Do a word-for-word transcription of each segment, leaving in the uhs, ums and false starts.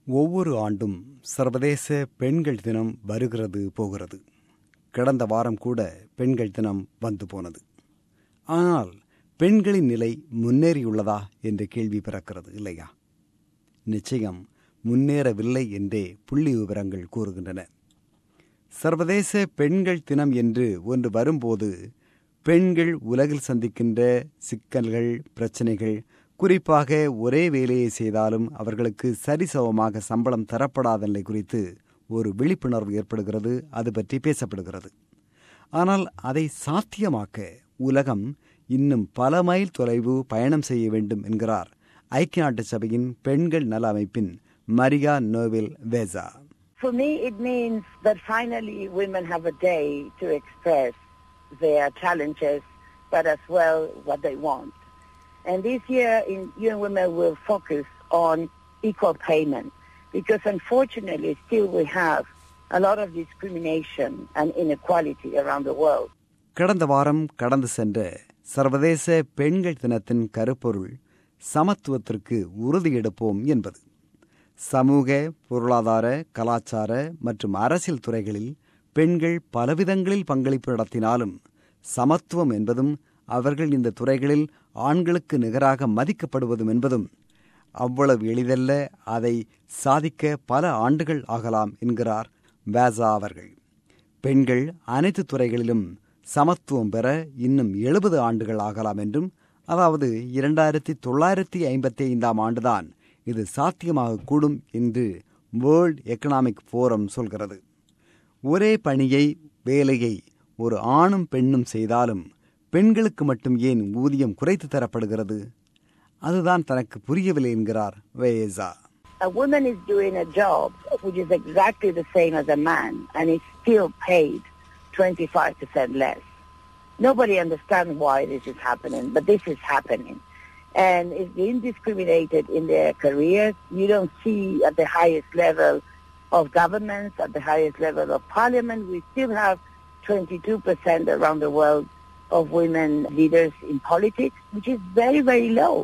ஒவ்வொரு ஆண்டும் சர்வதேச பெண்கள் தினம் வருகிறது போகிறது. கடந்த வாரம் கூட பெண்கள் தினம் வந்து போனது. ஆனால் பெண்களின் நிலை முன்னேறியுள்ளதா என்ற கேள்வி பிறக்கிறது இல்லையா? நிச்சயம் முன்னேறவில்லை என்றே புள்ளி விவரங்கள் கூறுகின்றன. சர்வதேச பெண்கள் தினம் என்று ஒன்று வரும்போது பெண்கள் உலகில் சந்திக்கின்ற சிக்கல்கள், பிரச்சனைகள், குறிப்பாக ஒரே வேலையை செய்தாலும் அவர்களுக்கு சரிசமமாக சம்பளம் தரப்படாத நிலை குறித்து ஒரு விழிப்புணர்வு ஏற்படுகிறது. அது பற்றி பேசப்படுகிறது. ஆனால் அதை சாத்தியமாக்க உலகம் இன்னும் பல மைல் தொலைவு பயணம் செய்ய வேண்டும் என்கிறார் ஐக்கிய நாட்டு சபையின் பெண்கள் நல அமைப்பின் Maria நோவெல் Vesa. For me, it means that finally women have a day to express their challenges, but as well what they want. And this year, in U N Women will focus on equal payment, because unfortunately still we have a lot of discrimination and inequality around the world. கடந்த வாரம் கடந்து சென்ற சர்வதேச பெண்கள் தினத்தின் கருப்பொருள் சமத்துவத்திற்கு உறுதியெடுப்போம் என்பது. சமூக, பொருளாதார, கலாச்சார மற்றும் அரசியல் துறைகளில் பெண்கள் பலவிதங்களில் பங்களிப்பு நடத்தினாலும் சமத்துவம் என்பதும் அவர்கள் இந்த துறைகளில் ஆண்களுக்கு நிகராக மதிக்கப்படுவதும் என்பதும் அவ்வளவு எளிதல்ல. அதை சாதிக்க பல ஆண்டுகள் ஆகலாம் என்கிறார் வேசா அவர்கள். பெண்கள் அனைத்து துறைகளிலும் சமத்துவம் பெற இன்னும் எழுபது ஆண்டுகள் ஆகலாம் என்றும், அதாவது இரண்டாயிரத்தி தொள்ளாயிரத்தி ஐம்பத்தி ஐந்தாம் ஆண்டுதான் இது சாத்தியமாக கூடும் என்று வேர்ல்ட் எக்கனாமிக் ஃபோரம் சொல்கிறது. ஒரே பணியை, வேலையை ஒரு ஆணும் பெண்ணும் செய்தாலும் பெண்களுக்கு மட்டும் ஏன் ஊதியம் குறைத்து தரப்படுகிறது? அதுதான் தனக்கு புரியவில்லை என்கிறார் Vesa. A woman is doing a job which is exactly the same as a man and is still paid twenty-five percent less. Nobody understands why this is happening, but this is happening. And it's being discriminated in their careers. You don't see at the highest level of governments, at the highest level of parliament. We still have twenty-two percent around the world of women leaders in politics, which is very, very low.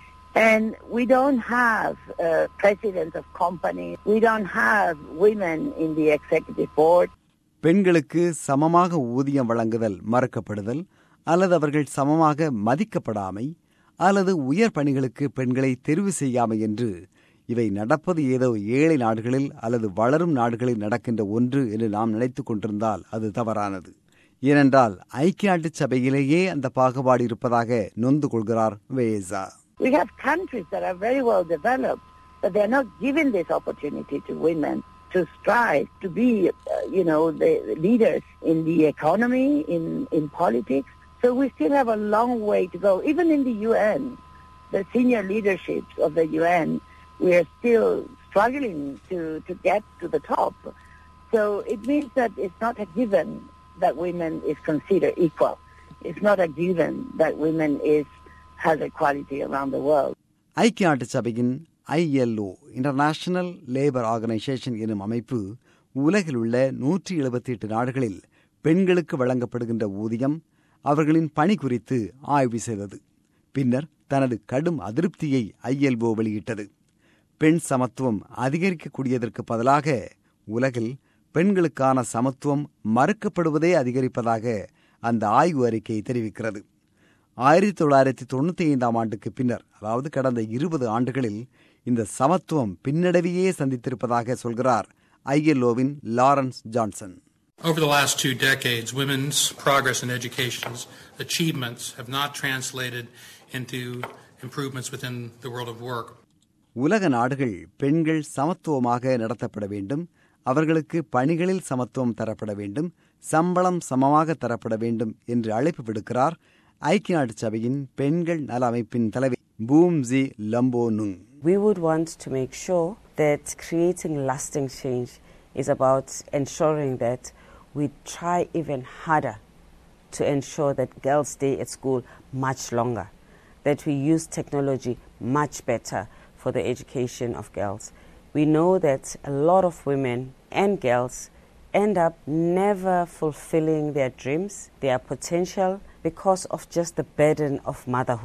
And we don't have uh, presidents of companies. We don't have women in the executive board. பெண்களுக்கு சமமாக ஊதியம் வழங்குதல் மறுக்கப்படுதல், அல்லது அவர்கள் சமமாக மதிக்கப்படாமை, அல்லது உயர் பணிகளுக்கு பெண்களை தெரிவு செய்யாமை என்று இவை நடப்பது ஏதோ ஏழை நாடுகளில் அல்லது வளரும் நாடுகளில் நடக்கின்ற ஒன்று என்று நாம் நினைத்துக் கொண்டிருந்தால் அது தவறானது. ஏனென்றால் ஐக்கிய நாட்டு சபையிலேயே அந்த பாகுபாடு இருப்பதாக நொந்து கொள்கிறார் Vesa. We have countries that are very well developed, but they are not giving this opportunity to women to strive to be, uh, you know, the leaders in the economy, in in politics. So we still have a long way to go. Even in the U N, the senior leaderships of the U N, we are still struggling to, to get to the top. So it means that it's not a given that women is considered equal. It's not a given that women is has equality around the world. ஐக்கிய நாட்டு சபையின் I L O international labour organisation எனும் அமைப்பு உலகில் உள்ள நூற்றி எழுபத்தி எட்டு நாடுகளில் பெண்களுக்கு வழங்கப்படுகின்ற ஊதியம், அவர்களின் பணி குறித்து ஆய்வு செய்தது. பின்னர் தனது கடும் அதிருப்தியை ஐ எல் ஓ வெளியிட்டது. பெண் சமத்துவம் அதிகரிக்கக்கூடியதற்கு பதிலாக உலகில் பெண்களுக்கான சமத்துவம் மறுக்கப்படுவதே அதிகரிப்பதாக அந்த ஆய்வு அறிக்கை தெரிவிக்கிறது. ஆயிரத்தி தொள்ளாயிரத்தி தொண்ணூத்தி ஐந்தாம் ஆண்டுக்கு பின்னர், அதாவது கடந்த இருபது ஆண்டுகளில் இந்த சமத்துவம் பின்னடைவையே சந்தித்திருப்பதாக சொல்கிறார் ஐ எல் ஓவின் Lawrence Johnson. Over the last two decades, women's progress in education's achievements have not translated into improvements within the world of work. உலக நாடுகள் பெண்கள் சமத்துவமாக நடத்தப்பட வேண்டும், அவர்களுக்கு பணிகளில் சமத்துவம் தரப்பட வேண்டும், சம்பளம் சமமாக தரப்பட வேண்டும் என்று அழைப்பு விடுக்கிறார் ஐக்கிய நாட்டு சபையின் பெண்கள் நல அமைப்பின் தலைவி பூம்ஜி லம்போனுங். We would want to make sure that creating lasting change is about ensuring that we try even harder to ensure that girls stay at school much longer, that we use technology much better for the education of girls. We know that a lot of women and girls end up never fulfilling their dreams, their potential, because of just the burden of motherhood.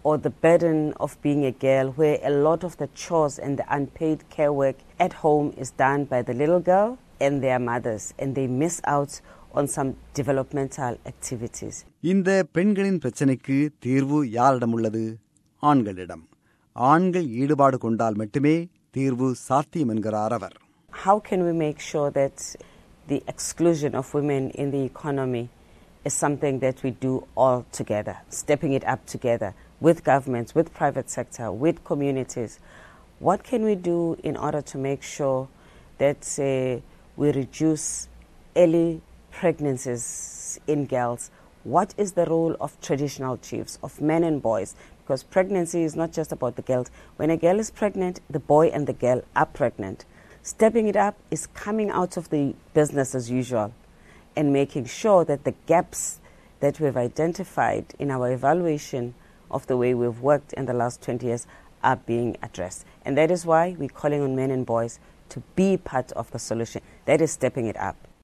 or the burden of being a girl, where a lot of the chores and the unpaid care work at home is done by the little girl and their mothers, and they miss out on some developmental activities. இந்த பெண்களின் பிரச்சனைக்கு தீர்வு யாரிடம் உள்ளது? ஆண்களிடம். ஆண்கள் ஈடுபாடு கொண்டால் மட்டுமே தீர்வு சாத்தியம் என்கிறார் அவர். How can we make sure that the exclusion of women in the economy is something that we do all together, stepping it up together with governments, with private sector, with communities? What can we do in order to make sure that uh, we reduce early pregnancies in girls? What is the role of traditional chiefs, of men and boys? Because pregnancy is not just about the girls. When a girl is pregnant, the boy and the girl are pregnant. Stepping it up is coming out of the business as usual and making sure that the gaps that we've identified in our evaluation of the way we've worked in the last twenty years are being addressed. And that is why we're calling on men and boys to be part of the solution. That is stepping it up.